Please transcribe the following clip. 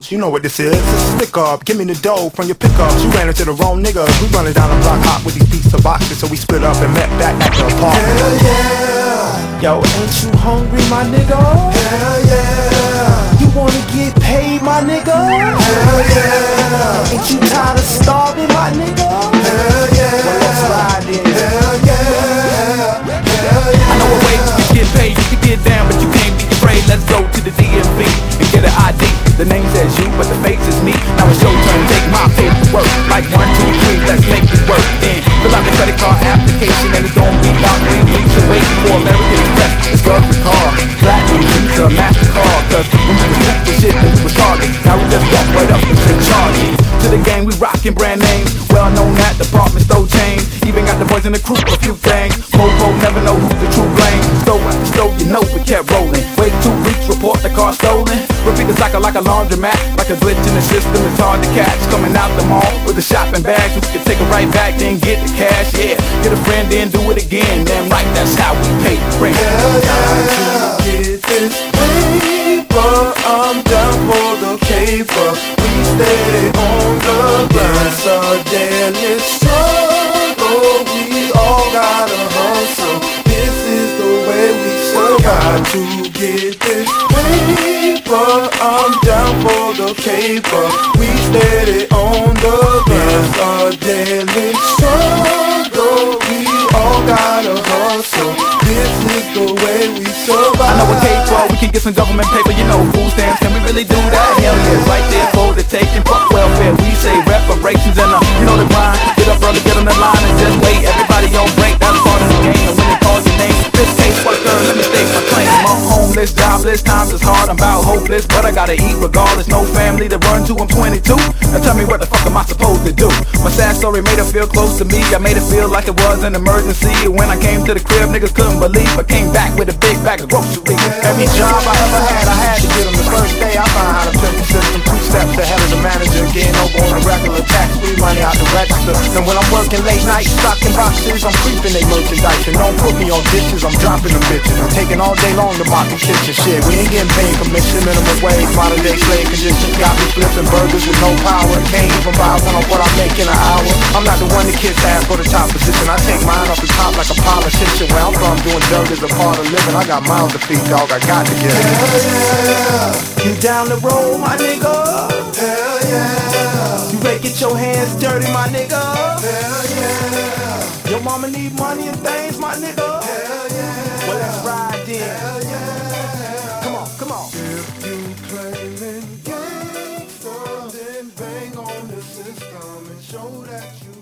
You know what this is, it's a stick up. Give me the dough from your pickups. You ran into the wrong nigga. We running down the block hot with these beats of boxes. So we split up and met back at the park. Hell yeah. Yo, ain't you hungry, my nigga? Hell yeah. You wanna get paid, my nigga? Hell yeah. Ain't you tired of starving, my nigga? Hell yeah. Well, let's ride in. Hell yeah. Hell yeah. I know a way you can get paid, you can get down, but you can't be afraid. Let's go to the DMV and get an ID. The name says you, but the face is me. Now it's your turn, take my paperwork. Like 1, 2, 3, let's make it work. Then fill out the credit card application, and it's gonna be about 3 weeks away before American Express. It's good for car, Platinum, Visa, MasterCard. Cause when we was the shit, we was target. Now we just walk right up and take charge. To the game, we rockin' brand names. Well known at department store chains. Even got the boys in the crew for a few things. Mopo never know who's the true blame. Stole after stole, you know we kept rolling. Wait 2 weeks, report the car stolen. Repeat the cycle like a laundromat. Like a glitch in the system, it's hard to catch. Coming out the mall with the shopping bags. We can take it right back, then get the cash, yeah. Get a friend, then do it again. Damn right, that's how we pay the rent. Hell yeah. Get this paper, I'm down for the caper. We stay on the grind. It's a daily struggle. We all gotta hustle. This is the way we survive. To get this paper, I'm down for the caper. We steady on the grind. It's a daily struggle. We all gotta hustle. This is the way we survive. I know a K-12, we can get some government paper, you know, food stamps, can we really do that? Hell yeah, right there for the taking, fuck welfare, we say reparations and you know the grind, get up early, get on the line and just wait, everybody on break, that's part of the game, and when they call your name, this case worker, let me state my claim, I'm homeless, jobless, times is hard, I'm about hopeless, but I gotta eat regardless, no family to run to, I'm 22, now tell me what the fuck am I supposed to do? My sad story made her feel close to me, I made it feel like it was an emergency, and when I came to the crib, niggas couldn't believe, I came back with a big bag of groceries. Every job I ever had, I had to get them. The first day I found how to pimp the system. 2 steps ahead of the manager, getting over on the regular, tax-free money out the register. And when I'm working late night, stocking boxes, I'm creeping they merchandise. And don't put me on dishes, I'm dropping them bitches. I'm taking all day long to mop the kitchen shit. We ain't getting paid commission, minimum wage, modern day slave conditions. Got me flipping burgers with no power. Can't even buy one on what I make in an hour. I'm not the one the kids ask for the top position. I take mine off the top like a politician. Where I'm from, doing dirt is a part of living. I got miles to feed, dog, I got to get it. Hell yeah. You down the road, my nigga? Hell yeah. You ready to get your hands dirty, my nigga? Hell yeah. Your mama need money and things, my nigga? Hell yeah. Well, let's ride then. Hell yeah. Come on, come on. If you claiming gangsta, then bang on the system and show that you